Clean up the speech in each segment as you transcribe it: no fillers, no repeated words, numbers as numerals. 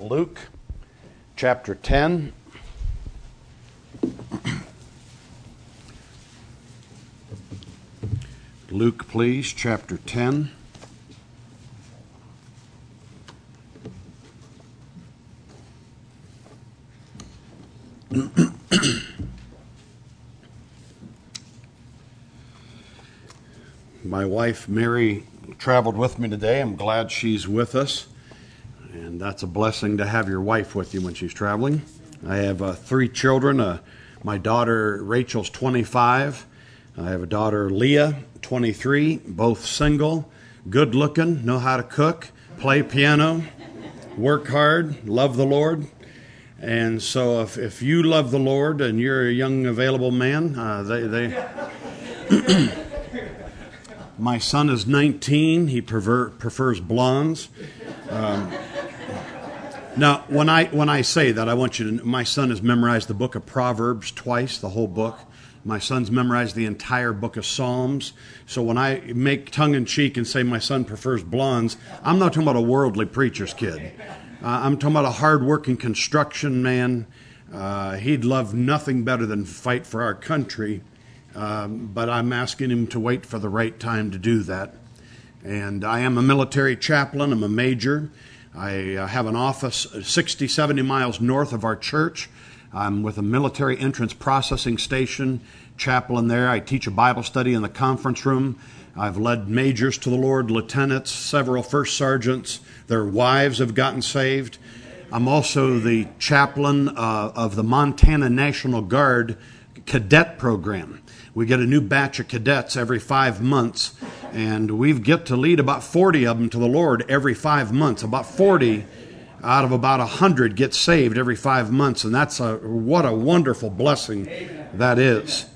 Luke chapter 10. Luke, please, chapter 10. My wife, Mary, traveled with me today. I'm glad she's with us. And that's a blessing to have your wife with you when she's traveling. I have 3 children. My daughter, Rachel's 25. I have a daughter, Leah, 23, both single, good looking, know how to cook, play piano, work hard, love the Lord. And so if you love the Lord and you're a young available man, my son is 19. He prefers blondes. Now, when I say that, I want you to know, my son has memorized the book of Proverbs twice, the whole book. My son's memorized the entire book of Psalms. So when I make tongue-in-cheek and say my son prefers blondes, I'm not talking about a worldly preacher's kid. I'm talking about a hard-working construction man. He'd love nothing better than fight for our country. But I'm asking him to wait for the right time to do that. And I am a military chaplain. I'm a major. I have an office 60, 70 miles north of our church. I'm with a military entrance processing station, chaplain there. I teach a Bible study in the conference room. I've led majors to the Lord, lieutenants, several first sergeants. Their wives have gotten saved. I'm also the chaplain of the Montana National Guard cadet program. We get a new batch of cadets every 5 months, and we get to lead about 40 of them to the Lord every 5 months. About 40 out of about 100 get saved every 5 months, and what a wonderful blessing that is.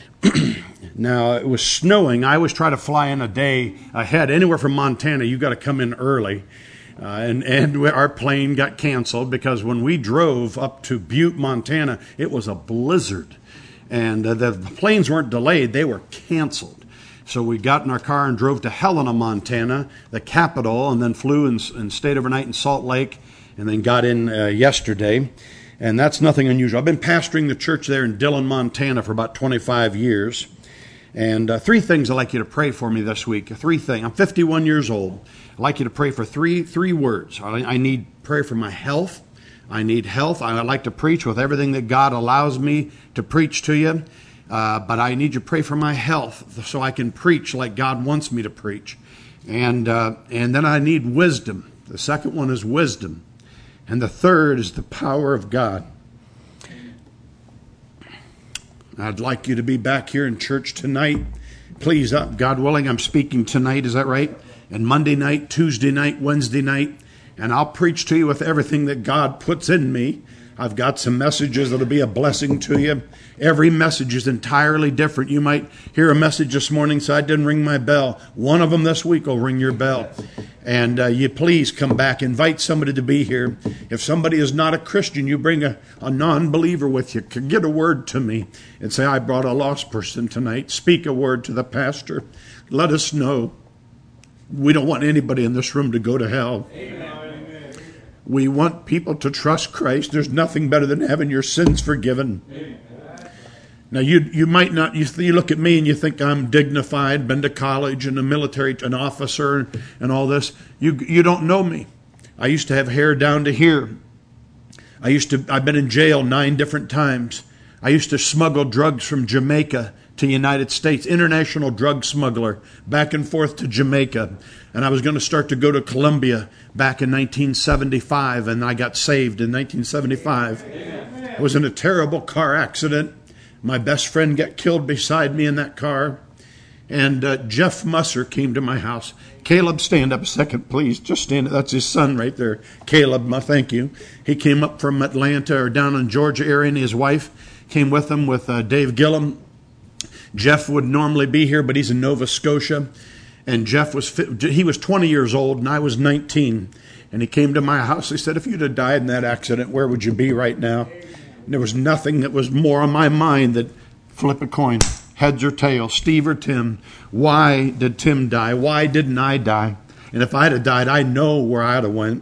Now, it was snowing. I always try to fly in a day ahead. Anywhere from Montana, you got to come in early. And our plane got canceled because when we drove up to Butte, Montana, it was a blizzard. And the planes weren't delayed, they were canceled. So we got in our car and drove to Helena, Montana, the capital, and then flew and stayed overnight in Salt Lake, and then got in yesterday. And that's nothing unusual. I've been pastoring the church there in Dillon, Montana for about 25 years. And 3 things I'd like you to pray for me this week. 3 things. I'm 51 years old. I'd like you to pray for three words. I need prayer for my health. I need health. I like to preach with everything that God allows me to preach to you. But I need you to pray for my health so I can preach like God wants me to preach. And then I need wisdom. The second one is wisdom. And the third is the power of God. I'd like you to be back here in church tonight. Please, God willing, I'm speaking tonight. Is that right? And Monday night, Tuesday night, Wednesday night. And I'll preach to you with everything that God puts in me. I've got some messages that'll be a blessing to you. Every message is entirely different. You might hear a message this morning, so I didn't ring my bell. One of them this week will ring your bell. And you please come back. Invite somebody to be here. If somebody is not a Christian, you bring a non-believer with you. Get a word to me and say, I brought a lost person tonight. Speak a word to the pastor. Let us know. We don't want anybody in this room to go to hell. Amen. We want people to trust Christ. There's nothing better than having your sins forgiven. Amen. Now, you might not, you look at me and you think I'm dignified, been to college and a military, an officer and all this. You don't know me. I used to have hair down to here. I've been in jail 9 different times. I used to smuggle drugs from Jamaica to the United States, international drug smuggler, back and forth to Jamaica. And I was going to start to go to Colombia back in 1975, and I got saved in 1975. I was in a terrible car accident. My best friend got killed beside me in that car. And Jeff Musser came to my house. Caleb, stand up a second, please. Just stand up. That's his son right there. Caleb, thank you. He came up from Atlanta or down in Georgia area, and his wife came with him with Dave Gillum. Jeff would normally be here, but he's in Nova Scotia. And Jeff he was 20 years old, and I was 19. And he came to my house. He said, if you'd have died in that accident, where would you be right now? And there was nothing that was more on my mind than flip a coin, heads or tails, Steve or Tim. Why did Tim die? Why didn't I die? And if I'd have died, I know where I'd have went.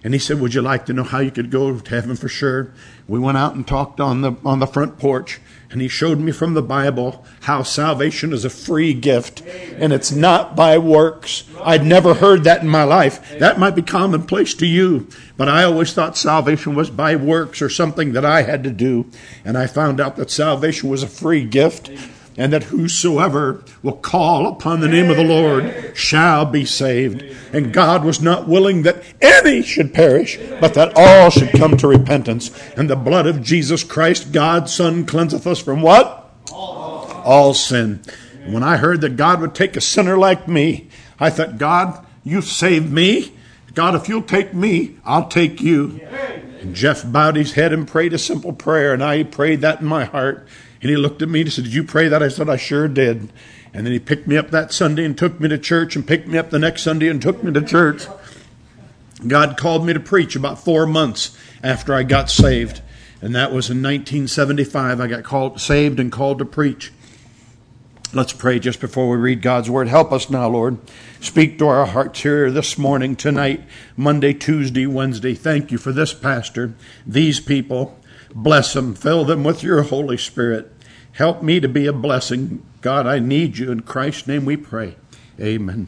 And he said, would you like to know how you could go to heaven for sure? We went out and talked on the front porch. And he showed me from the Bible how salvation is a free gift. And it's not by works. I'd never heard that in my life. That might be commonplace to you. But I always thought salvation was by works or something that I had to do. And I found out that salvation was a free gift. And that whosoever will call upon the name of the Lord shall be saved. And God was not willing that any should perish, but that all should come to repentance. And the blood of Jesus Christ, God's Son, cleanseth us from what? All sin. And when I heard that God would take a sinner like me, I thought, God, you've saved me. God, if you'll take me, I'll take you. And Jeff bowed his head and prayed a simple prayer, and I prayed that in my heart. And he looked at me and said, did you pray that? I said, I sure did. And then he picked me up that Sunday and took me to church, and picked me up the next Sunday and took me to church. God called me to preach about 4 months after I got saved. And that was in 1975. I got saved and called to preach. Let's pray just before we read God's Word. Help us now, Lord. Speak to our hearts here this morning, tonight, Monday, Tuesday, Wednesday. Thank you for this pastor, these people. Bless them. Fill them with your Holy Spirit. Help me to be a blessing. God, I need you. In Christ's name we pray. Amen.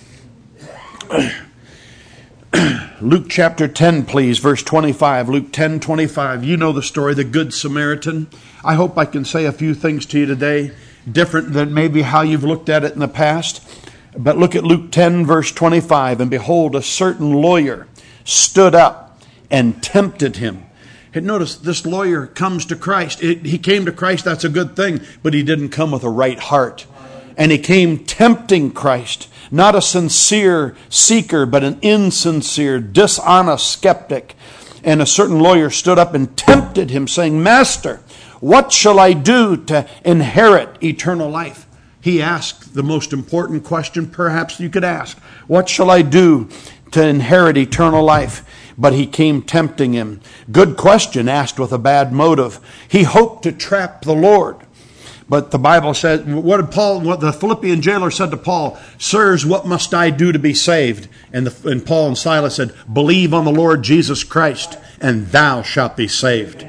Luke chapter 10, please, verse 25. Luke 10:25. You know the story, the Good Samaritan. I hope I can say a few things to you today, different than maybe how you've looked at it in the past. But look at Luke 10, verse 25. And behold, a certain lawyer stood up and tempted him. And notice this lawyer comes to Christ. He came to Christ, that's a good thing, but he didn't come with a right heart. And he came tempting Christ, not a sincere seeker, but an insincere, dishonest skeptic. And a certain lawyer stood up and tempted him, saying, Master, what shall I do to inherit eternal life? He asked the most important question perhaps you could ask. What shall I do to inherit eternal life? But he came tempting him. Good question, asked with a bad motive. He hoped to trap the Lord. But the Bible said, what the Philippian jailer said to Paul, Sirs, what must I do to be saved? And Paul and Silas said, Believe on the Lord Jesus Christ, and thou shalt be saved.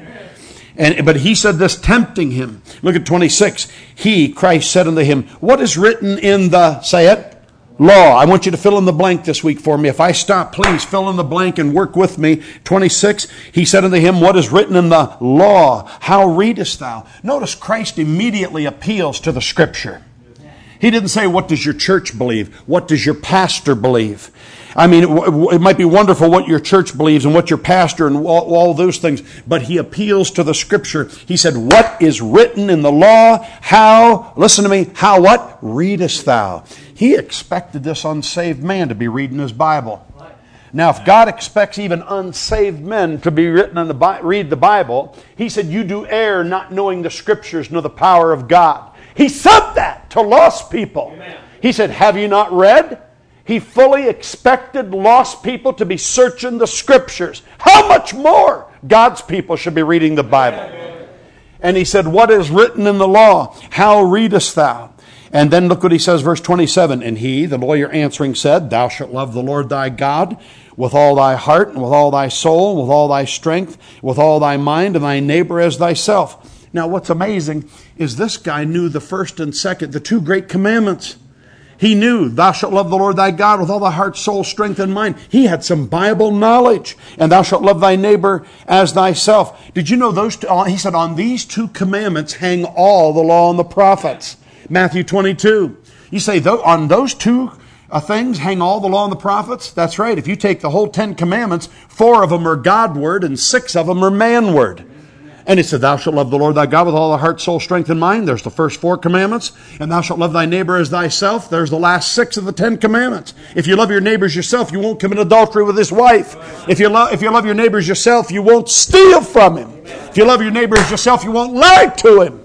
But he said this, tempting him. Look at 26. He, Christ, said unto him, What is written in the, say it, law? I want you to fill in the blank this week for me. If I stop, please fill in the blank and work with me. 26, he said unto him, What is written in the law? How readest thou? Notice Christ immediately appeals to the Scripture. He didn't say, what does your church believe? What does your pastor believe? I mean, it might be wonderful what your church believes and what your pastor and all those things, but he appeals to the Scripture. He said, what is written in the law? How, listen to me, how what? Readest thou? He expected this unsaved man to be reading his Bible. Now, if God expects even unsaved men to be read the Bible, he said, you do err not knowing the Scriptures nor the power of God. He said that to lost people. Amen. He said, have you not read? He fully expected lost people to be searching the Scriptures. How much more God's people should be reading the Bible? Amen. And he said, what is written in the law? How readest thou? And then look what he says, verse 27. And he, the lawyer answering, said, Thou shalt love the Lord thy God with all thy heart, and with all thy soul, with all thy strength, with all thy mind, and thy neighbor as thyself. Now what's amazing is this guy knew the first and second, the two great commandments. He knew, thou shalt love the Lord thy God with all thy heart, soul, strength, and mind. He had some Bible knowledge. And thou shalt love thy neighbor as thyself. Did you know those two? He said, on these two commandments hang all the law and the prophets. Matthew 22. You say, on those two things hang all the law and the prophets? That's right. If you take the whole 10 commandments, 4 of them are God word and 6 of them are man word. And he said, thou shalt love the Lord thy God with all thy heart, soul, strength, and mind. There's the first 4 commandments. And thou shalt love thy neighbor as thyself. There's the last 6 of the 10 commandments. If you love your neighbors yourself, you won't commit adultery with his wife. If you love your neighbors yourself, you won't steal from him. If you love your neighbors yourself, you won't lie to him.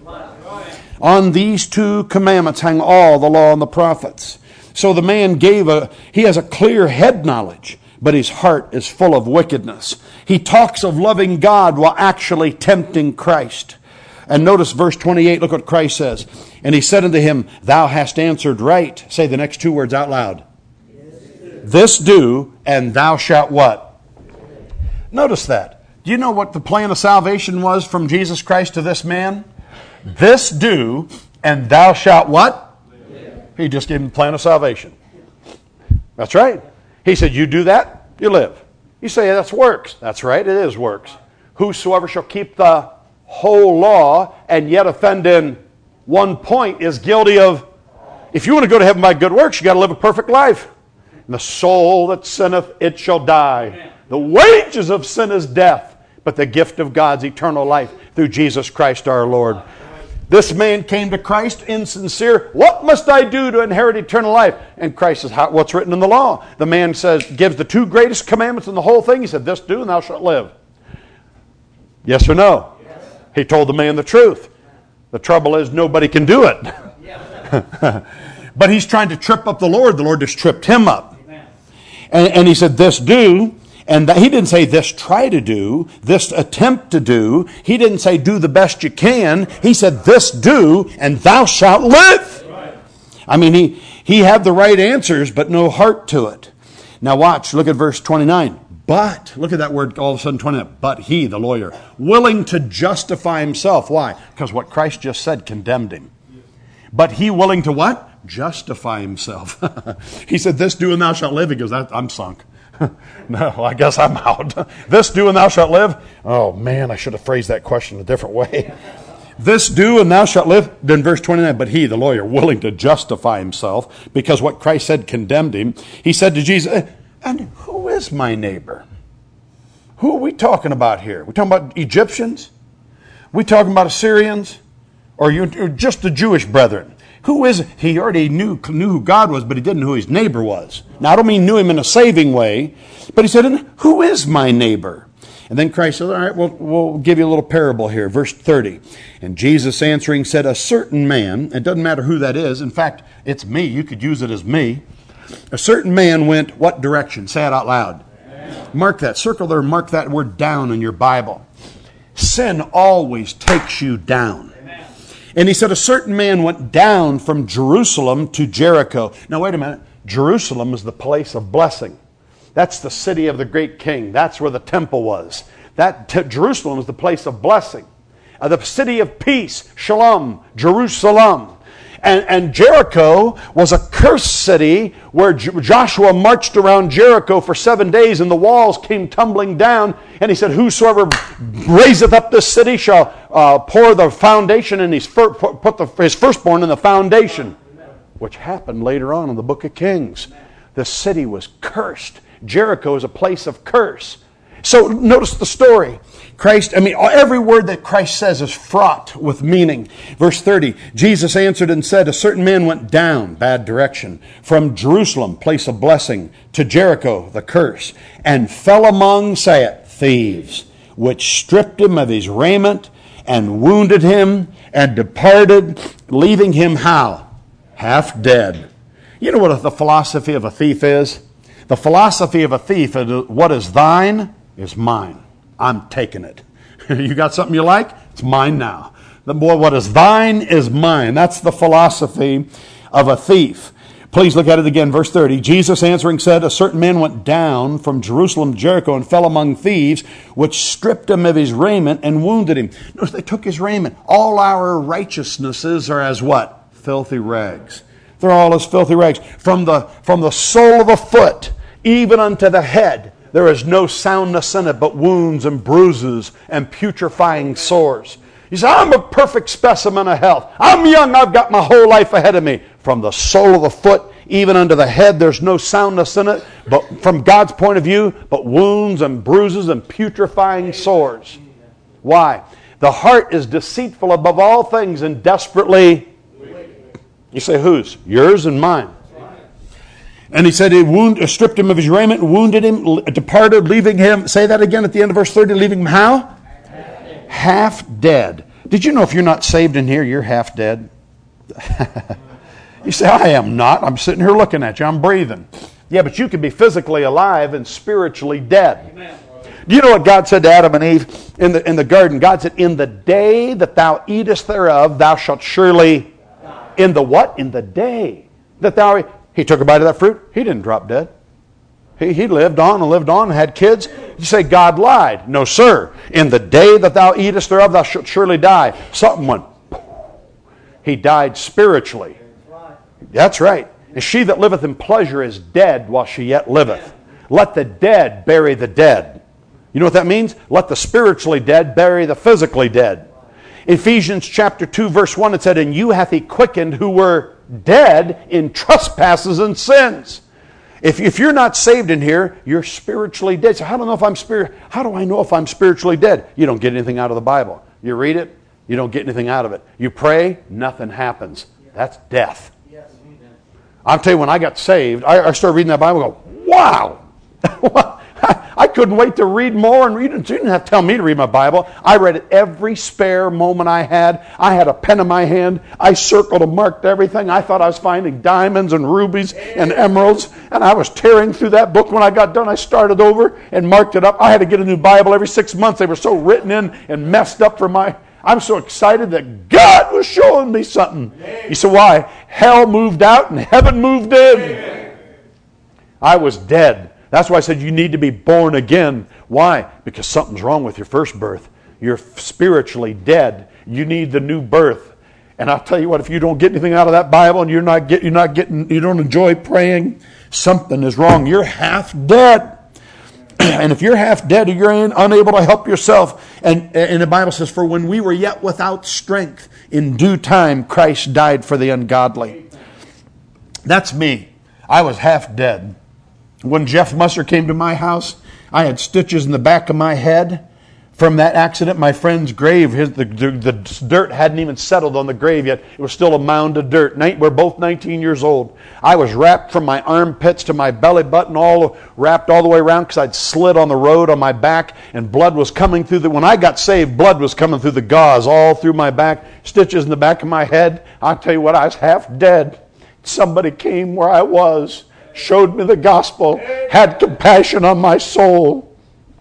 On these 2 commandments hang all the law and the prophets. So the man he has a clear head knowledge, but his heart is full of wickedness. He talks of loving God while actually tempting Christ. And notice verse 28, look what Christ says. And he said unto him, Thou hast answered right. Say the next 2 words out loud. This do, and thou shalt what? Notice that. Do you know what the plan of salvation was from Jesus Christ to this man? This do, and thou shalt what? Live. He just gave him the plan of salvation. That's right. He said, you do that, you live. You say, that's works. That's right, it is works. Whosoever shall keep the whole law and yet offend in one point is guilty of... If you want to go to heaven by good works, you got to live a perfect life. And the soul that sinneth, it shall die. The wages of sin is death, but the gift of God's eternal life through Jesus Christ our Lord. This man came to Christ insincere. What must I do to inherit eternal life? And Christ says, what's written in the law? The man says, gives the two greatest commandments in the whole thing. He said, this do and thou shalt live. Yes or no? Yes. He told the man the truth. The trouble is nobody can do it. But he's trying to trip up the Lord. The Lord just tripped him up. And he said, this do. And he didn't say this try to do, this attempt to do. He didn't say do the best you can. He said this do and thou shalt live. Right. I mean, he had the right answers, but no heart to it. Now watch, look at verse 29. But, look at that word all of a sudden 29. But he, the lawyer, willing to justify himself. Why? Because what Christ just said condemned him. But he willing to what? Justify himself. He said this do and thou shalt live. He goes, I'm sunk. No, I guess I'm out. This do and thou shalt live? Oh man, I should have phrased that question a different way. This do and thou shalt live? Then verse 29, but he, the lawyer, willing to justify himself, because what Christ said condemned him, he said to Jesus, and who is my neighbor? Who are we talking about here? We talking about Egyptians? We talking about Assyrians? Or you just the Jewish brethren? Who is it? He already knew who God was, but he didn't know who his neighbor was. Now, I don't mean knew him in a saving way, but he said, who is my neighbor? And then Christ said, all right, we'll give you a little parable here. Verse 30. And Jesus answering said, a certain man, it doesn't matter who that is. In fact, it's me. You could use it as me. A certain man went what direction? Say it out loud. Amen. Mark that. Circle there. Mark that word down in your Bible. Sin always takes you down. And he said, a certain man went down from Jerusalem to Jericho. Now, wait a minute. Jerusalem is the place of blessing. That's the city of the great king. That's where the temple was. Jerusalem is the place of blessing. The city of peace, Shalom, Jerusalem. And Jericho was a cursed city where Joshua marched around Jericho for 7 days and the walls came tumbling down. And he said, whosoever raiseth up this city shall pour the foundation and put his firstborn in the foundation. Which happened later on in the book of Kings. The city was cursed. Jericho is a place of curse. So notice the story. Every word that Christ says is fraught with meaning. Verse 30, Jesus answered and said, a certain man went down, bad direction, from Jerusalem, place of blessing, to Jericho, the curse, and fell among, say it, thieves, which stripped him of his raiment and wounded him and departed, leaving him how? Half dead. You know what the philosophy of a thief is? The philosophy of a thief is what is thine is mine. I'm taking it. You got something you like? It's mine now. What is thine is mine. That's the philosophy of a thief. Please look at it again. Verse 30. Jesus answering said, a certain man went down from Jerusalem to Jericho and fell among thieves, which stripped him of his raiment and wounded him. Notice they took his raiment. All our righteousnesses are as what? Filthy rags. They're all as filthy rags. From the sole of the foot, even unto the head, there is no soundness in it, but wounds and bruises and putrefying sores. You say, I'm a perfect specimen of health. I'm young. I've got my whole life ahead of me. From the sole of the foot, even unto the head, there's no soundness in it, but from God's point of view, but wounds and bruises and putrefying sores. Why? The heart is deceitful above all things and desperately... You say, whose? Yours and mine. And he said he stripped him of his raiment, wounded him, departed, leaving him, say that again at the end of verse 30, leaving him how? Half dead. Did you know if you're not saved in here, you're half dead? You say, I am not. I'm sitting here looking at you. I'm breathing. Yeah, but you can be physically alive and spiritually dead. Amen. Do you know what God said to Adam and Eve in the garden? God said, in the day that thou eatest thereof, thou shalt surely... In the what? In the day that thou... He took a bite of that fruit. He didn't drop dead. He lived on and had kids. You say, God lied. No, sir. In the day that thou eatest thereof, thou shalt surely die. Something went. He died spiritually. That's right. And she that liveth in pleasure is dead while she yet liveth. Let the dead bury the dead. You know what that means? Let the spiritually dead bury the physically dead. Ephesians chapter 2 verse 1, it said, and you hath he quickened who were dead in trespasses and sins. If you're not saved in here, you're spiritually dead. So how do I know if I'm spiritually dead? You don't get anything out of the Bible. You read it, you don't get anything out of it. You pray, nothing happens. That's death. I'll tell you, when I got saved, I started reading that Bible and go, wow! I couldn't wait to read more and read it. You didn't have to tell me to read my Bible. I read it every spare moment I had. I had a pen in my hand. I circled and marked everything. I thought I was finding diamonds and rubies and emeralds. And I was tearing through that book. When I got done, I started over and marked it up. I had to get a new Bible every 6 months. They were so written in and messed up for my... I'm so excited that God was showing me something. You say, why? Hell moved out and heaven moved in. I was dead. That's why I said you need to be born again. Why? Because something's wrong with your first birth. You're spiritually dead. You need the new birth. And I'll tell you what, if you don't get anything out of that Bible and you don't enjoy praying, something is wrong. You're half dead. And if you're half dead, you're unable to help yourself. And the Bible says, for when we were yet without strength, in due time Christ died for the ungodly. That's me. I was half dead. When Jeff Musser came to my house, I had stitches in the back of my head from that accident. My friend's grave, the dirt hadn't even settled on the grave yet. It was still a mound of dirt. We're both 19 years old. I was wrapped from my armpits to my belly button, all wrapped all the way around because I'd slid on the road on my back, and blood was coming through when I got saved, blood was coming through the gauze all through my back, stitches in the back of my head. I'll tell you what, I was half dead. Somebody came where I was, showed me the gospel, had compassion on my soul.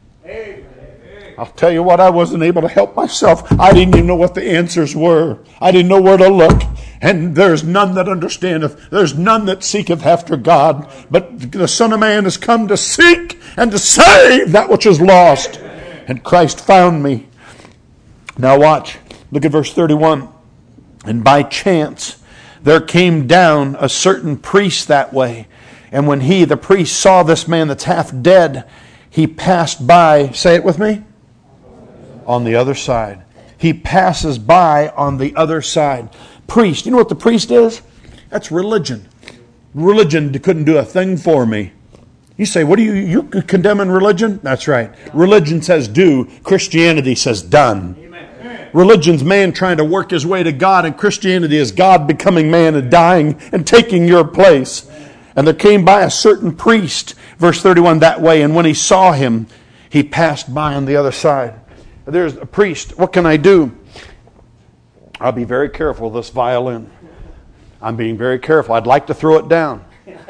I'll tell you what, I wasn't able to help myself. I didn't even know what the answers were. I didn't know where to look. And there's none that understandeth. There's none that seeketh after God. But the Son of Man has come to seek and to save that which is lost. And Christ found me. Now watch. Look at verse 31. And by chance there came down a certain priest that way. And when the priest, saw this man that's half dead, he passed by. Say it with me. On the other side. He passes by on the other side. Priest. You know what the priest is? That's religion. Religion couldn't do a thing for me. You say, what are you condemning religion? That's right. Religion says do. Christianity says done. Religion's man trying to work his way to God, and Christianity is God becoming man and dying and taking your place. And there came by a certain priest, verse 31, that way, and when he saw him, he passed by on the other side. There's a priest. What can I do? I'll be very careful with this violin. I'm being very careful. I'd like to throw it down.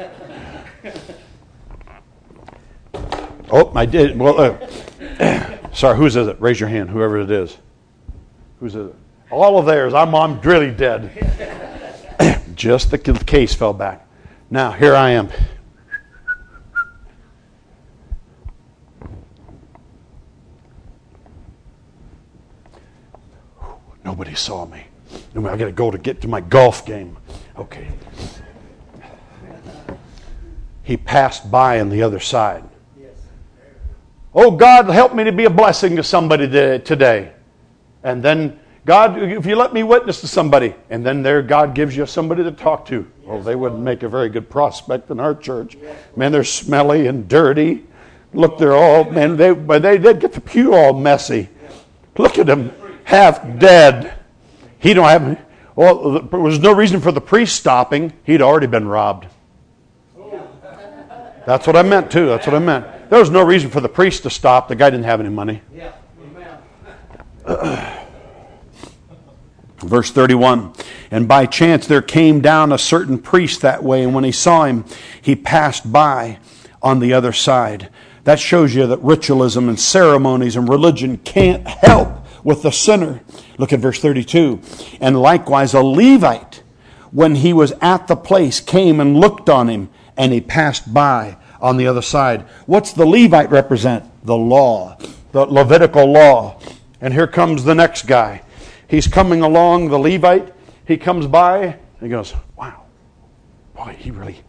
Oh, I did. Well, sorry, whose is it? Raise your hand, whoever it is. Whose is it? All of theirs. I'm really dead. Just the case fell back. Now, here I am. Nobody saw me. I got to go to get to my golf game. Okay. He passed by on the other side. Oh, God, help me to be a blessing to somebody today. And then, God, if you let me witness to somebody. And then there, God gives you somebody to talk to. Oh, they wouldn't make a very good prospect in our church. Man, they're smelly and dirty. Look, they're all, man, they'd get the pew all messy. Look at them. Half dead. He don't have. Well, there was no reason for the priest stopping. He'd already been robbed. That's what I meant too. That's what I meant. There was no reason for the priest to stop. The guy didn't have any money. Verse 31. And by chance there came down a certain priest that way, and when he saw him, he passed by on the other side. That shows you that ritualism and ceremonies and religion can't help with the sinner. Look at verse 32. And likewise a Levite, when he was at the place, came and looked on him, and he passed by on the other side. What's the Levite represent? the law, the Levitical law. And here comes the next guy. He's coming along, the Levite. He comes by and he goes, wow, boy, he really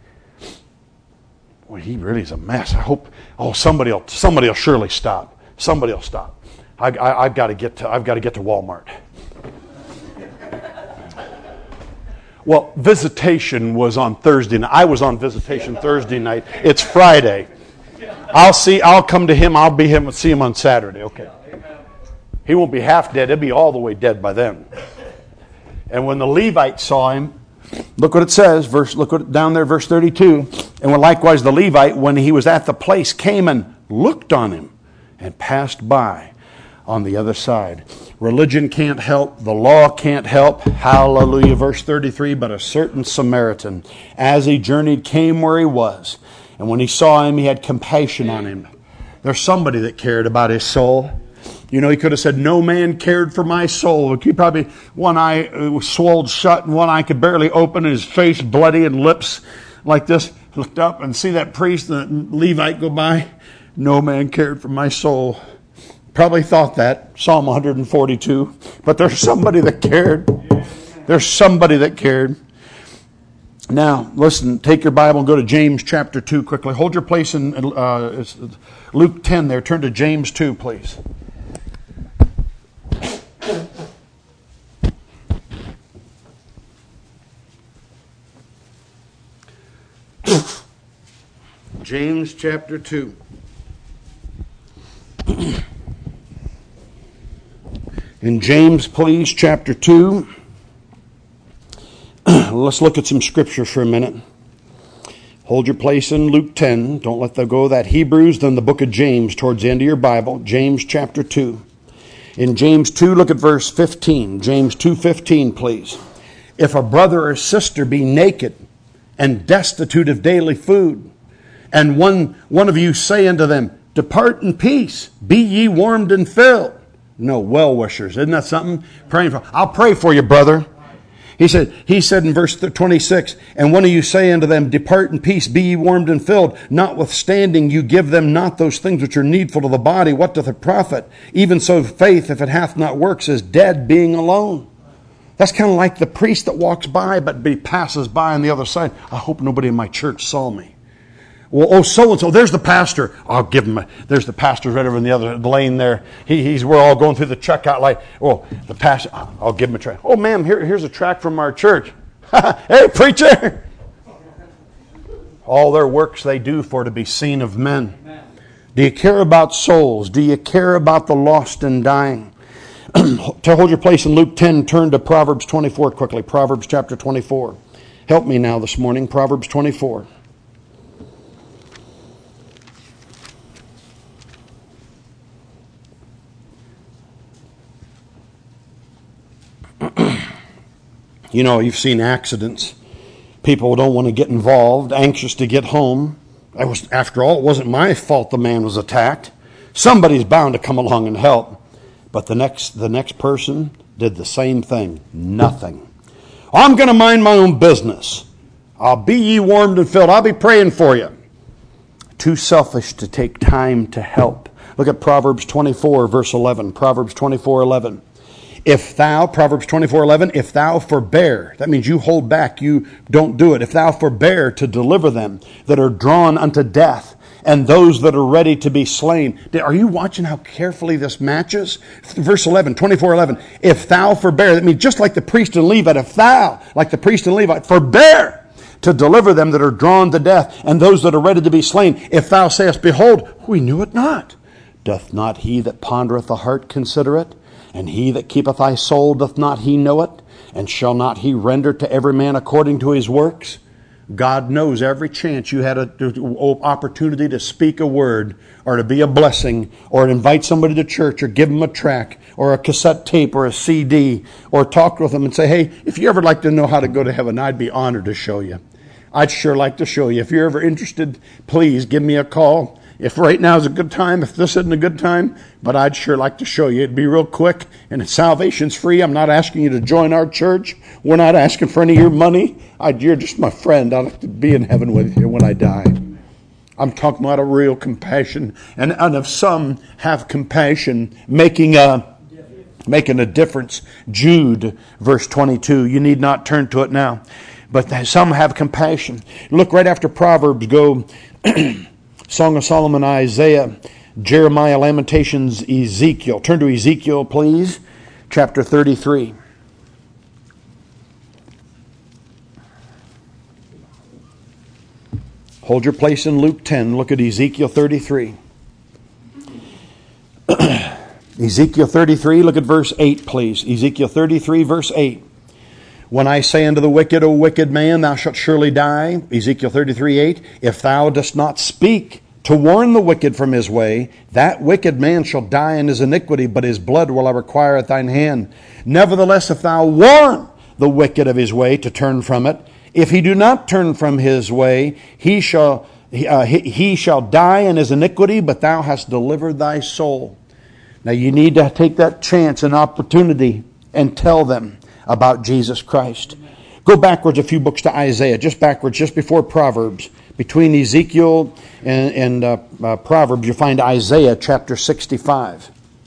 is a mess. I hope, somebody will surely stop. Somebody will stop. I've got to get to Walmart. Well, visitation was on Thursday night. I was on visitation Thursday night. It's Friday. I'll come to him. See him on Saturday. Okay. He won't be half dead. He'll be all the way dead by then. And when the Levite saw him, look what it says. Down there, verse 32. And when likewise the Levite, when he was at the place, came and looked on him and passed by on the other side. Religion can't help. The law can't help. Hallelujah. Verse 33. But a certain Samaritan, as he journeyed, came where he was. And when he saw him, he had compassion on him. There's somebody that cared about his soul. You know, he could have said, no man cared for my soul. He probably, one eye swelled shut and one eye could barely open and his face bloody and lips like this. Looked up and see that priest and the Levite go by. No man cared for my soul. Probably thought that, Psalm 142. But there's somebody that cared. There's somebody that cared. Now, listen, take your Bible and go to James chapter 2 quickly. Hold your place in Luke 10 there. Turn to James 2, please. James chapter 2. In James, please, chapter 2. Let's look at some scripture for a minute. Hold your place in Luke 10. Don't let them go that Hebrews, then the book of James towards the end of your Bible. James chapter 2. In James 2, look at verse 15. James 2:15, please. If a brother or sister be naked and destitute of daily food, and one of you say unto them, depart in peace, be ye warmed and filled. No, well-wishers. Isn't that something? Praying for. I'll pray for you, brother. He said in verse 26, and one of you say unto them, depart in peace, be ye warmed and filled. Notwithstanding, you give them not those things which are needful to the body. What doth it profit? Even so faith, if it hath not works, is dead, being alone. That's kind of like the priest that walks by, but he passes by on the other side. I hope nobody in my church saw me. Well, so-and-so, there's the pastor. I'll give him there's the pastor right over in the other lane there. We're all going through the checkout line. Oh, the pastor, I'll give him a tract. Oh, ma'am, here's a tract from our church. Hey, preacher! All their works they do for to be seen of men. Do you care about souls? Do you care about the lost and dying? To hold your place in Luke 10, turn to Proverbs 24 quickly. Proverbs chapter 24. Help me now this morning. Proverbs 24. You know, you've seen accidents. People don't want to get involved, anxious to get home. After all, it wasn't my fault the man was attacked. Somebody's bound to come along and help. But the next person did the same thing. Nothing. I'm going to mind my own business. I'll be ye warmed and filled. I'll be praying for you. Too selfish to take time to help. Look at Proverbs 24, verse 11. Proverbs 24:11. Proverbs 24:11, if thou forbear, that means you hold back, you don't do it. If thou forbear to deliver them that are drawn unto death, and those that are ready to be slain. Are you watching how carefully this matches? Verse 11, 24:11, if thou forbear, that means just like the priest and Levite, if thou, like the priest and Levite, forbear to deliver them that are drawn to death, and those that are ready to be slain. If thou sayest, behold, we knew it not. Doth not he that pondereth the heart consider it? And he that keepeth thy soul, doth not he know it? And shall not he render to every man according to his works? God knows every chance you had an opportunity to speak a word or to be a blessing or to invite somebody to church or give them a tract or a cassette tape or a CD or talk with them and say, hey, if you ever like to know how to go to heaven, I'd be honored to show you. I'd sure like to show you. If you're ever interested, please give me a call. If right now is a good time, if this isn't a good time, but I'd sure like to show you. It'd be real quick, and salvation's free. I'm not asking you to join our church. We're not asking for any of your money. You're just my friend. I'd like to be in heaven with you when I die. I'm talking about a real compassion. And of some have compassion, making a difference. Jude, verse 22. You need not turn to it now. But some have compassion. Look right after Proverbs. Go Song of Solomon, Isaiah, Jeremiah, Lamentations, Ezekiel. Turn to Ezekiel, please. Chapter 33. Hold your place in Luke 10. Look at Ezekiel 33. Ezekiel 33, look at verse 8, please. Ezekiel 33, verse 8. When I say unto the wicked, O wicked man, thou shalt surely die. Ezekiel 33, 8. If thou dost not speak to warn the wicked from his way, that wicked man shall die in his iniquity, but his blood will I require at thine hand. Nevertheless, if thou warn the wicked of his way to turn from it, if he do not turn from his way, he shall die in his iniquity, but thou hast delivered thy soul. Now you need to take that chance and opportunity and tell them about Jesus Christ. Go backwards a few books to Isaiah, just backwards, just before Proverbs. Between Ezekiel and Proverbs, you find Isaiah chapter 65.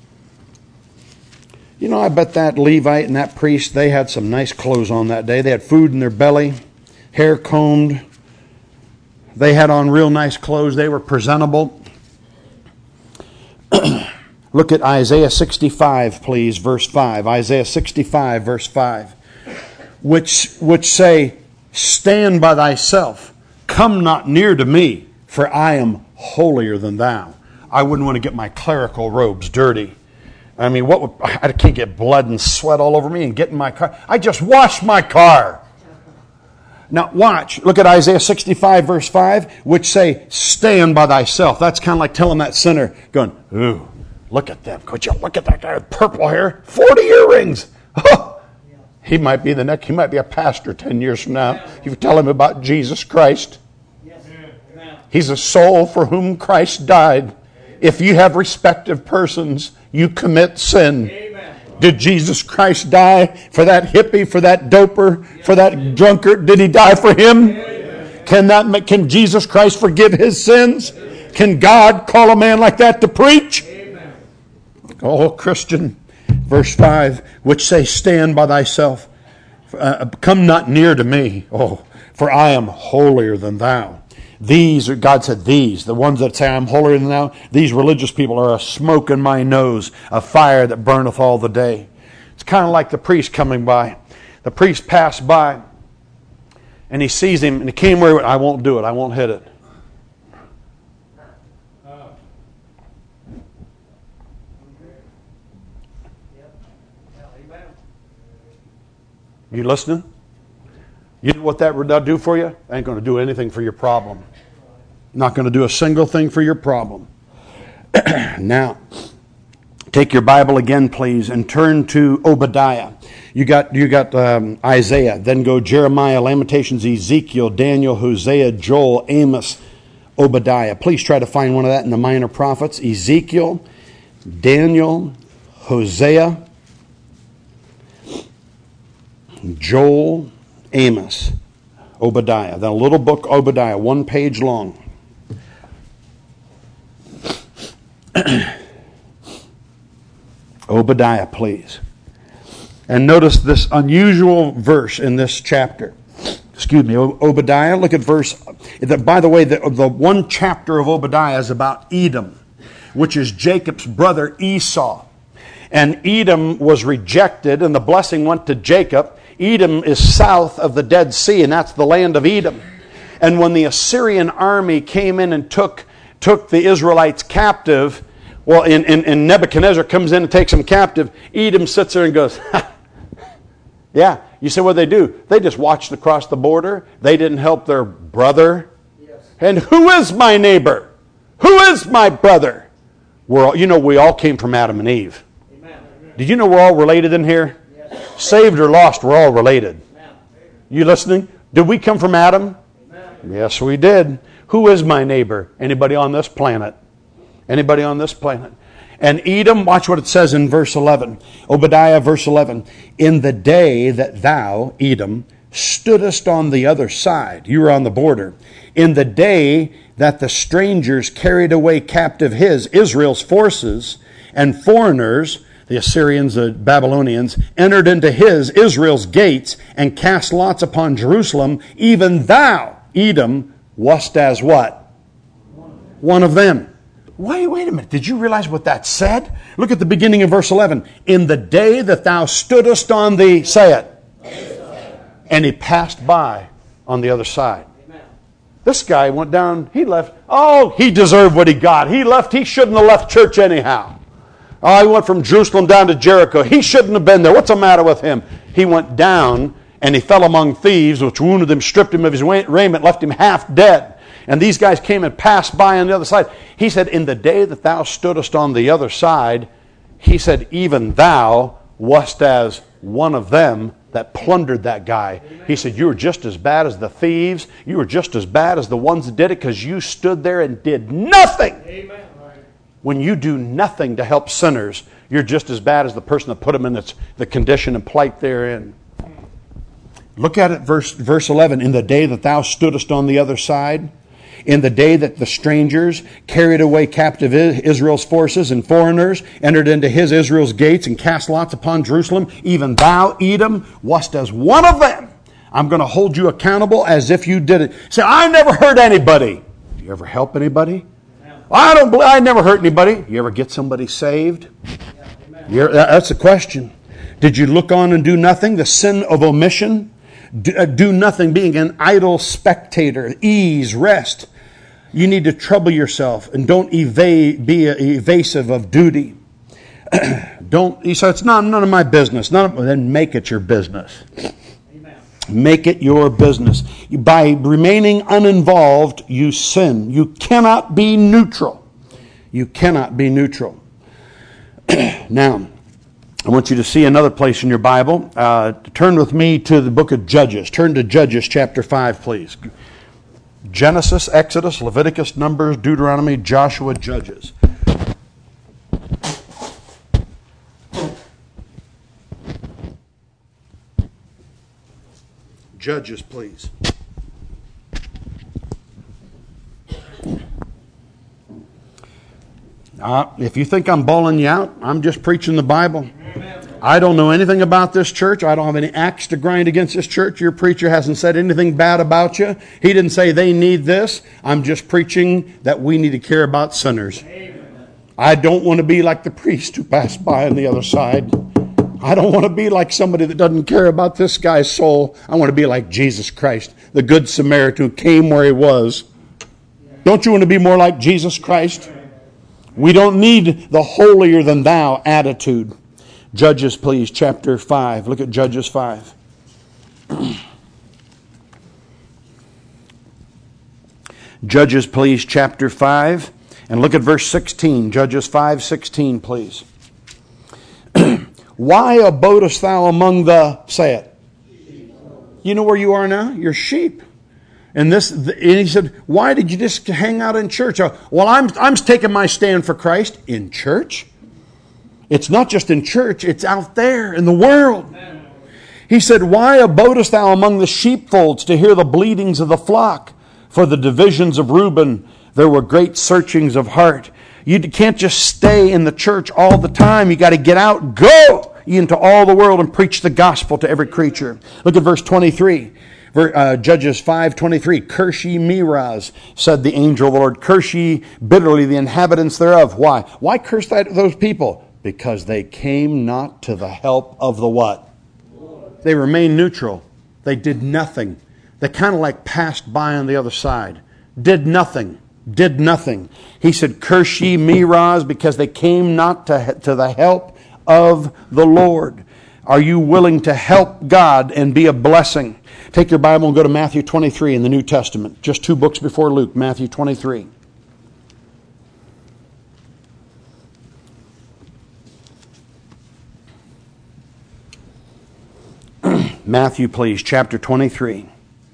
You know, I bet that Levite and that priest, they had some nice clothes on that day. They had food in their belly, hair combed. They had on real nice clothes. They were presentable. Look at Isaiah 65, please, verse 5. Isaiah 65, verse 5. Which say, stand by thyself. Come not near to me, for I am holier than thou. I wouldn't want to get my clerical robes dirty. I mean, I can't get blood and sweat all over me and get in my car. I just washed my car. Now watch. Look at Isaiah 65, verse 5, which say, stand by thyself. That's kind of like telling that sinner, going, ooh, look at them. Could you look at that guy with purple hair? 40 earrings. Oh, he might be he might be a pastor 10 years from now. If you tell him about Jesus Christ. He's a soul for whom Christ died. If you have respect of persons, you commit sin. Amen. Did Jesus Christ die for that hippie, for that doper, for that drunkard? Did he die for him? Can Jesus Christ forgive his sins? Can God call a man like that to preach? Amen. Oh, Christian, verse 5, which say, stand by thyself. Come not near to me. Oh, for I am holier than thou. These, God said these, the ones that say I'm holier than thou, these religious people are a smoke in my nose, a fire that burneth all the day. It's kind of like the priest coming by. The priest passed by, and he sees him, and he came where he went, I won't do it, I won't hit it. You listening? You know what that would do for you? Ain't going to do anything for your problem. Not going to do a single thing for your problem. Now, take your Bible again, please, and turn to Obadiah. You got Isaiah, then go Jeremiah, Lamentations, Ezekiel, Daniel, Hosea, Joel, Amos, Obadiah. Please try to find one of that in the minor prophets. Ezekiel, Daniel, Hosea, Joel, Amos, Obadiah. Then a little book, Obadiah, 1 page long. Obadiah, please. And notice this unusual verse in this chapter. Excuse me, Obadiah, look at verse... By the way, the one chapter of Obadiah is about Edom, which is Jacob's brother Esau. And Edom was rejected, and the blessing went to Jacob. Edom is south of the Dead Sea, and that's the land of Edom. And when the Assyrian army came in and took the Israelites captive, well, and Nebuchadnezzar comes in and takes them captive, Edom sits there and goes, yeah. You say, what do? They just watched across the border. They didn't help their brother. Yes. And who is my neighbor? Who is my brother? We all came from Adam and Eve. Amen. Did you know we're all related in here? Yes. Saved or lost, we're all related. Amen. You listening? Did we come from Adam? Amen. Yes, we did. Who is my neighbor? Anybody on this planet? Anybody on this planet? And Edom, watch what it says in verse 11. Obadiah, verse 11. In the day that thou, Edom, stoodest on the other side, you were on the border, In the day that the strangers carried away captive Israel's forces, and foreigners, the Assyrians, the Babylonians, entered into Israel's gates, and cast lots upon Jerusalem, even thou, Edom, wast as what? One of them. Wait a minute. Did you realize what that said? Look at the beginning of verse 11. In the day that thou stoodest on the, say it, and he passed by on the other side. This guy went down, he left. Oh, he deserved what he got. He left, he shouldn't have left church anyhow. Oh, he went from Jerusalem down to Jericho. He shouldn't have been there. What's the matter with him? He went down and he fell among thieves, which wounded him, stripped him of his raiment, left him half dead. And these guys came and passed by on the other side. He said, in the day that thou stoodest on the other side, he said, even thou wast as one of them that plundered that guy. He said, you were just as bad as the thieves. You were just as bad as the ones that did it because you stood there and did nothing. Amen. When you do nothing to help sinners, you're just as bad as the person that put them in the condition and plight they're in. Look at it, verse 11. In the day that thou stoodest on the other side, in the day that the strangers carried away captive Israel's forces and foreigners, entered into Israel's gates and cast lots upon Jerusalem, even thou, Edom, wast as one of them. I'm going to hold you accountable as if you did it. Say, I never hurt anybody. Do you ever help anybody? I never hurt anybody. You ever get somebody saved? That's the question. Did you look on and do nothing? The sin of omission. Do nothing, being an idle spectator. Ease, rest. You need to trouble yourself and don't be evasive of duty. So it's none of my business. Then make it your business. Amen. Make it your business. By remaining uninvolved, you sin. You cannot be neutral. You cannot be neutral. Now, I want you to see another place in your Bible. Turn with me to the book of Judges. Turn to Judges chapter 5, please. Genesis, Exodus, Leviticus, Numbers, Deuteronomy, Joshua, Judges. Judges, please. If you think I'm bawling you out, I'm just preaching the Bible. I don't know anything about this church. I don't have any axe to grind against this church. Your preacher hasn't said anything bad about you. He didn't say they need this. I'm just preaching that we need to care about sinners. I don't want to be like the priest who passed by on the other side. I don't want to be like somebody that doesn't care about this guy's soul. I want to be like Jesus Christ, the Good Samaritan who came where he was. Don't you want to be more like Jesus Christ? We don't need the holier than thou attitude. Judges, please, chapter 5. Look at Judges 5. Judges, please, chapter 5. And look at verse 16. Judges 5:16, please. Why abodest thou among the, say it. You know where you are now? You're sheep. And he said, why did you just hang out in church? Well, I'm taking my stand for Christ in church. It's not just in church, it's out there in the world. Amen. He said, why abodest thou among the sheepfolds to hear the bleatings of the flock? For the divisions of Reuben, there were great searchings of heart. You can't just stay in the church all the time. You got to get out, go into all the world and preach the gospel to every creature. Look at verse 23. Judges 5:23. Curse ye Meroz, said the angel of the Lord. Curse ye bitterly the inhabitants thereof. Why? Why curse those people? Because they came not to the help of the what? They remained neutral. They did nothing. They kind of like passed by on the other side. Did nothing. Did nothing. He said, curse ye Meroz, because they came not to the help of the Lord. Are you willing to help God and be a blessing? Take your Bible and go to Matthew 23 in the New Testament. Just 2 books before Luke, Matthew 23. Matthew, please, chapter 23.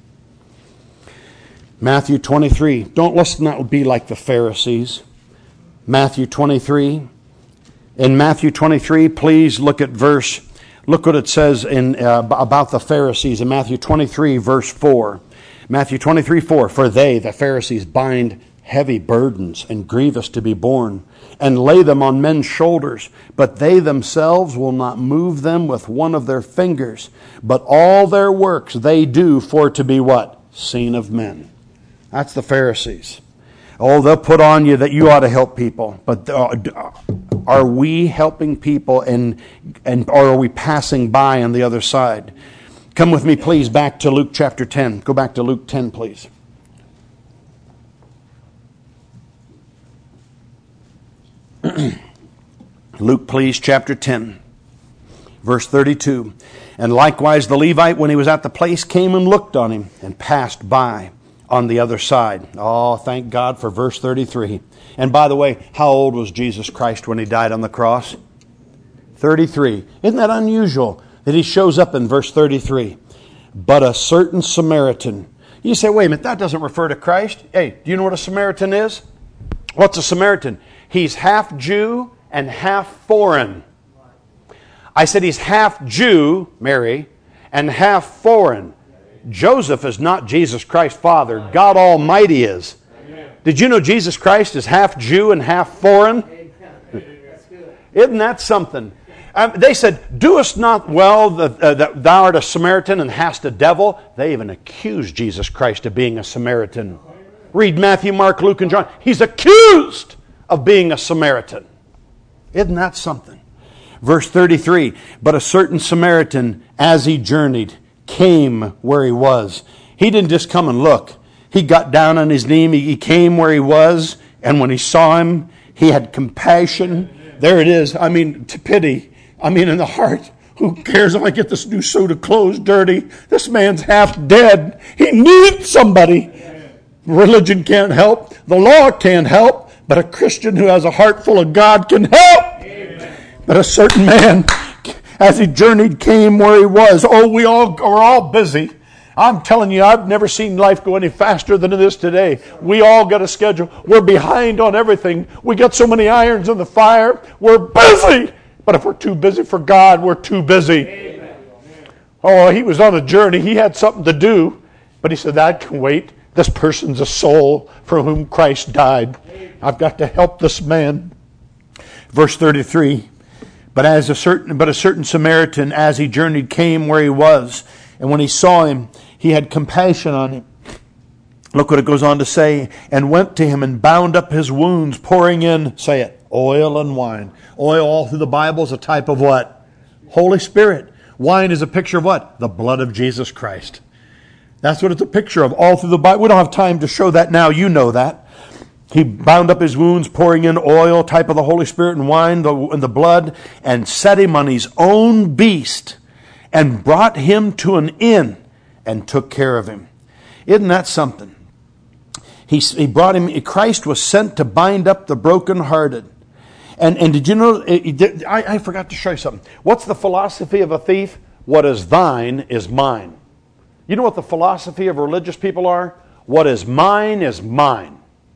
Matthew 23. Don't let's not be like the Pharisees. Matthew 23. In Matthew 23, please look what it says about the Pharisees in Matthew 23, verse 4. Matthew 23:4, for they, the Pharisees, bind heavy burdens and grievous to be borne, and lay them on men's shoulders, but they themselves will not move them with one of their fingers. But all their works they do for to be what? Seen of men. That's the Pharisees. Oh, they'll put on you that you ought to help people. But are we helping people or are we passing by on the other side? Come with me, please, back to Luke chapter 10. Go back to Luke 10, please. Luke, please, chapter 10, verse 32. And likewise the Levite, when he was at the place, came and looked on him and passed by on the other side. Oh, thank God for verse 33. And by the way, how old was Jesus Christ when he died on the cross? 33. Isn't that unusual that he shows up in verse 33? But a certain Samaritan. You say, wait a minute, that doesn't refer to Christ. Hey, do you know what a Samaritan is? What's a Samaritan? He's half Jew and half foreign. I said he's half Jew, Mary, and half foreign. Joseph is not Jesus Christ's father. God Almighty is. Did you know Jesus Christ is half Jew and half foreign? Isn't that something? They said, doest not well that thou art a Samaritan and hast a devil? They even accused Jesus Christ of being a Samaritan. Read Matthew, Mark, Luke, and John. He's accused of being a Samaritan. Isn't that something? Verse 33, but a certain Samaritan, as he journeyed, came where he was. He didn't just come and look. He got down on his knee. He came where he was. And when he saw him, he had compassion. There it is. I mean, to pity. I mean, in the heart. Who cares if I get this new suit of clothes dirty? This man's half dead. He needs somebody. Religion can't help. The law can't help. But a Christian who has a heart full of God can help. Amen. But a certain man, as he journeyed, came where he was. Oh, we're all busy. I'm telling you, I've never seen life go any faster than it is today. We all got a schedule. We're behind on everything. We got so many irons in the fire. We're busy. But if we're too busy for God, we're too busy. Amen. Oh, he was on a journey. He had something to do. But he said, that can wait. This person's a soul for whom Christ died. I've got to help this man. Verse 33, but a certain Samaritan, as he journeyed, came where he was. And when he saw him, he had compassion on him. Look what it goes on to say. And went to him and bound up his wounds, pouring in, say it, oil and wine. Oil all through the Bible is a type of what? Holy Spirit. Wine is a picture of what? The blood of Jesus Christ. That's what it's a picture of all through the Bible. We don't have time to show that now. You know that. He bound up his wounds, pouring in oil, type of the Holy Spirit, and wine, and the blood, and set him on his own beast, and brought him to an inn, and took care of him. Isn't that something? He brought him. Christ was sent to bind up the brokenhearted. And did you know? I forgot to show you something. What's the philosophy of a thief? What is thine is mine. You know what the philosophy of religious people are? What is mine is mine.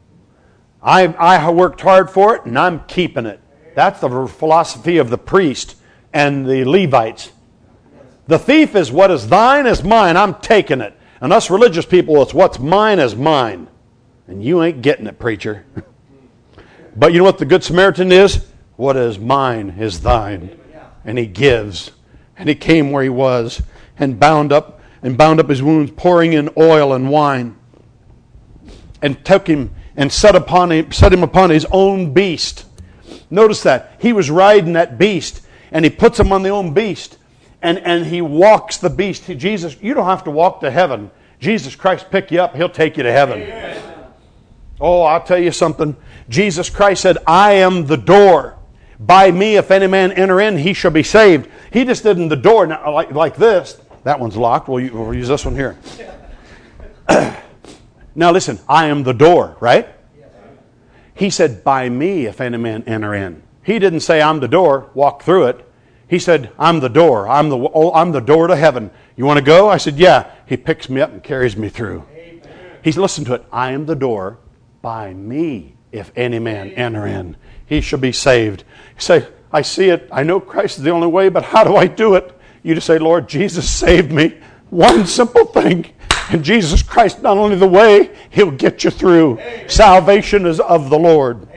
I worked hard for it and I'm keeping it. That's the philosophy of the priest and the Levites. The thief is what is thine is mine. I'm taking it. And us religious people, it's what's mine is mine. And you ain't getting it, preacher. But you know what the Good Samaritan is? What is mine is thine. And he gives. And he came where he was and bound up his wounds, pouring in oil and wine, and took him and set him upon his own beast. Notice that. He was riding that beast, and he puts him on the own beast, and he walks the beast. Jesus, you don't have to walk to heaven. Jesus Christ pick you up, he'll take you to heaven. Amen. Oh, I'll tell you something. Jesus Christ said, I am the door. By me, if any man enter in, he shall be saved. He just didn't the door now, like this. That one's locked. We'll use this one here. Now listen, I am the door, right? He said, by me, if any man enter in. He didn't say, I'm the door, walk through it. He said, I'm the door. I'm the door to heaven. You want to go? I said, yeah. He picks me up and carries me through. He's listened to it. I am the door. By me, if any man enter in, he shall be saved. You say, I see it. I know Christ is the only way, but how do I do it? You just say, Lord Jesus, save me. One simple thing. And Jesus Christ, not only the way, He'll get you through. Salvation is of the Lord.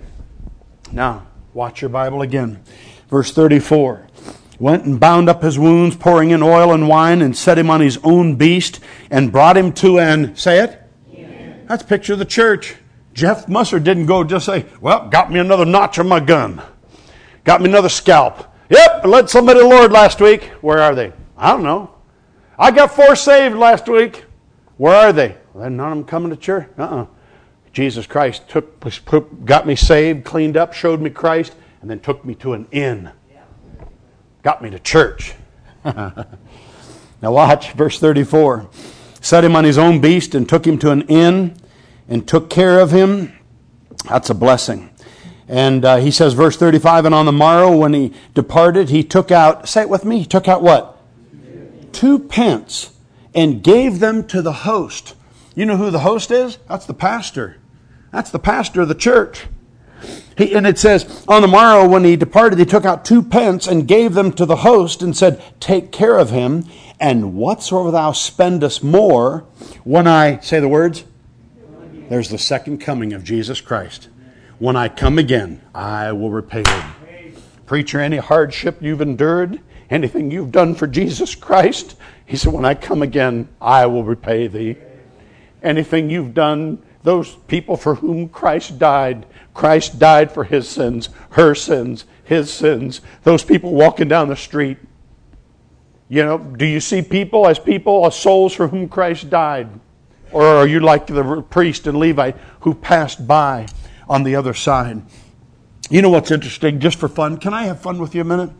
Now, watch your Bible again. Verse 34. Went and bound up his wounds, pouring in oil and wine, and set him on his own beast, and brought him to an, say it? Amen. That's a picture of the church. Jeff Musser didn't go just say, well, got me another notch on my gun. Got me another scalp. Yep, I led somebody to the Lord last week. Where are they? I don't know. I got 4 saved last week. Where are they? Well, none of them coming to church. Jesus Christ got me saved, cleaned up, showed me Christ, and then took me to an inn. Got me to church. Now watch, verse 34. Set him on his own beast and took him to an inn and took care of him. That's a blessing. And he says, verse 35, and on the morrow when he departed, he took out, say it with me, he took out what? 2 pence and gave them to the host. You know who the host is? That's the pastor. That's the pastor of the church. And it says, on the morrow when he departed, he took out 2 pence and gave them to the host and said, take care of him, and whatsoever thou spendest more, when I, say the words, there's the second coming of Jesus Christ. When I come again, I will repay him. Preacher, any hardship you've endured, anything you've done for Jesus Christ, he said, when I come again, I will repay thee. Anything you've done, those people for whom Christ died for his sins, her sins, his sins. Those people walking down the street. You know, do you see people as souls for whom Christ died? Or are you like the priest and Levite who passed by on the other side? You know what's interesting, just for fun? Can I have fun with you a minute?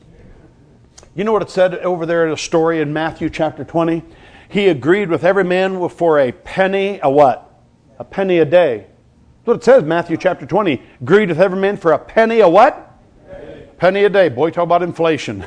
You know what it said over there in a story in Matthew chapter 20? He agreed with every man for a penny, a what? A penny a day. That's what it says, Matthew chapter 20. Agreed with every man for a penny a what? Penny a day. Boy, talk about inflation.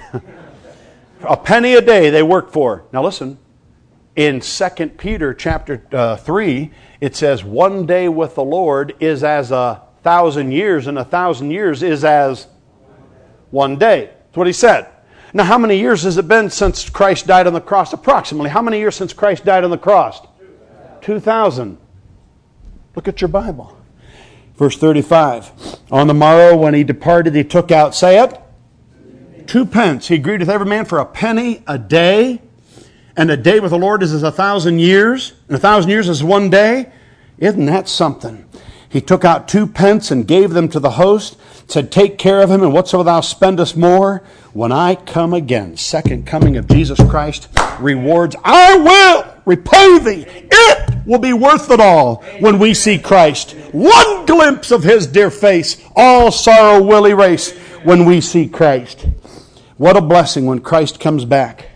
A penny a day they worked for. Now listen, in 2 Peter chapter 3, it says, 1 day with the Lord is as 1,000 years, and 1,000 years is as 1 day. That's what he said. Now, how many years has it been since Christ died on the cross? Approximately. How many years since Christ died on the cross? 2,000. Look at your Bible. Verse 35. On the morrow when he departed, he took out, say it, 2 pence. He agreed with every man for a penny a day. And a day with the Lord is as 1,000 years. And 1,000 years is 1 day. Isn't that something? He took out 2 pence and gave them to the host. Said, take care of him, and whatsoever thou spendest more, when I come again, second coming of Jesus Christ, rewards, I will repay thee. It will be worth it all when we see Christ. One glimpse of his dear face, all sorrow will erase when we see Christ. What a blessing when Christ comes back.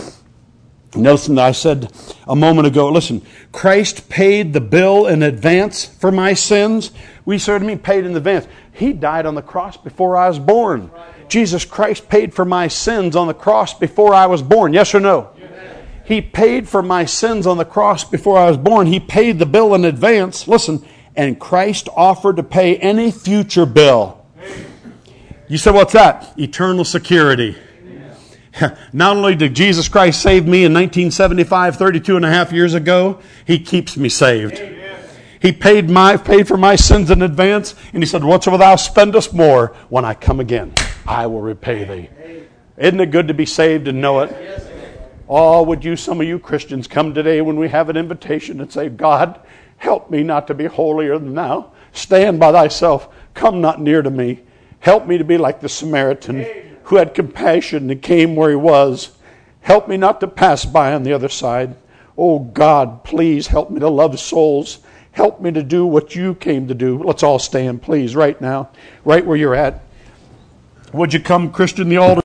Notice I said a moment ago, listen, Christ paid the bill in advance for my sins. We certainly paid in advance. He died on the cross before I was born. Jesus Christ paid for my sins on the cross before I was born. Yes or no? He paid for my sins on the cross before I was born. He paid the bill in advance. Listen, and Christ offered to pay any future bill. You said, what's that? Eternal security. Not only did Jesus Christ save me in 1975, 32 and a half years ago, He keeps me saved. Amen. He paid for my sins in advance, and He said, whatsoever thou spendest more, when I come again, I will repay thee. Isn't it good to be saved and know it? Oh, would some of you Christians come today when we have an invitation and say, God, help me not to be holier than thou. Stand by thyself. Come not near to me. Help me to be like the Samaritan who had compassion and came where he was. Help me not to pass by on the other side. Oh God, please help me to love souls. Help me to do what you came to do. Let's all stand, please, right now, right where you're at. Would you come, Christian, the altar?